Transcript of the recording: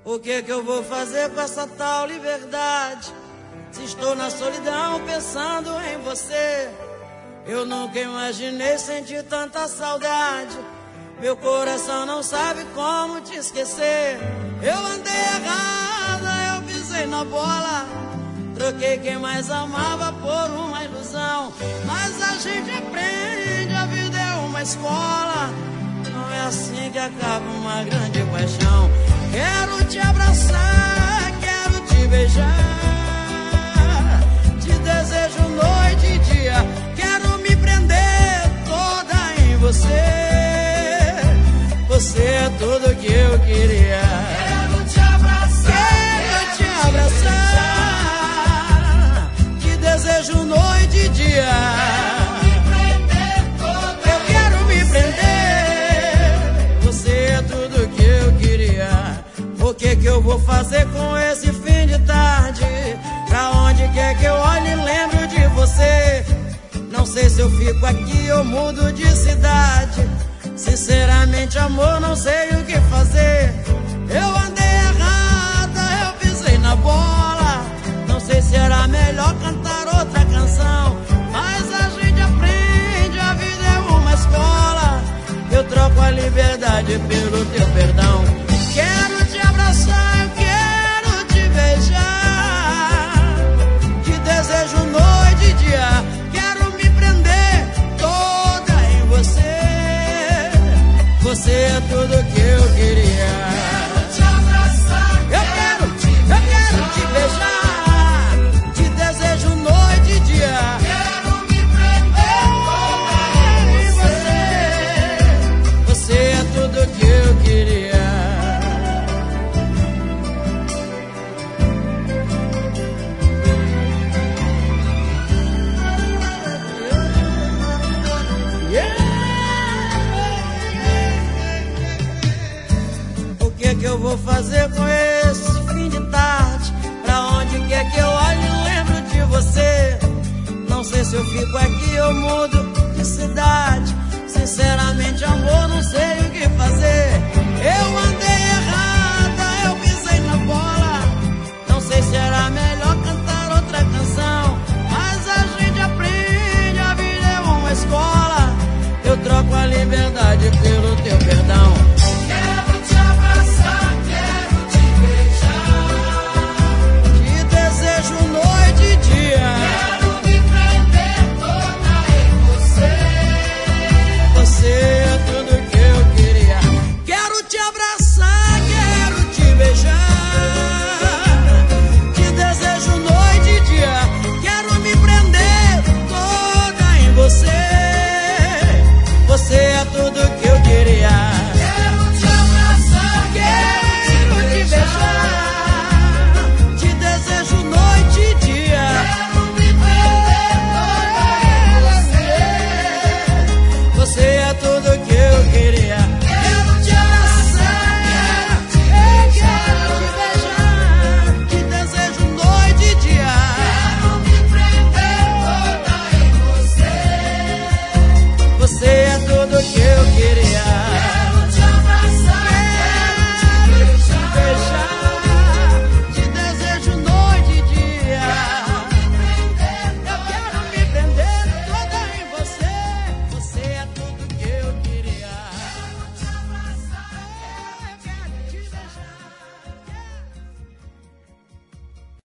O que eu vou fazer com essa tal liberdade? Se estou na solidão pensando em você. Eu nunca imaginei sentir tanta saudade. Meu coração não sabe como te esquecer. Eu andei errada, eu pisei na bola. Troquei quem mais amava por uma ilusão. Mas a gente aprende, a vida é uma escola. Não é assim que acaba uma grande paixão. Quero te abraçar, quero te beijar. Te desejo noite e dia. Quero me prender toda em você. Você é tudo que eu queria. Quero te abraçar, quero te abraçar. Te desejo noite e dia. Eu quero me prender. Você é tudo que eu queria. O que eu vou fazer com esse fim de tarde? Pra onde quer que eu olhe, lembro de você. Não sei se eu fico aqui ou mudo de cidade. Sinceramente, amor, não sei o que fazer. Eu andei errada, eu pisei na bola. Não sei se era melhor cantar outra canção. Mas a gente aprende, a vida é uma escola. Eu troco a liberdade pelo teu perdão. Quero te abraçar, quero te beijar. Te desejo noite e dia. Quero me prender toda em você. Você é tudo que eu queria. Quero te abraçar, eu quero te beijar. Te desejo noite e dia. Quero me prender toda em você. Você é tudo que eu queria. O que eu vou fazer com esse fim de tarde? Pra onde quer que eu olhe, lembro de você. Não sei se eu fico aqui ou mudo de cidade. Sinceramente, amor, não sei o que fazer.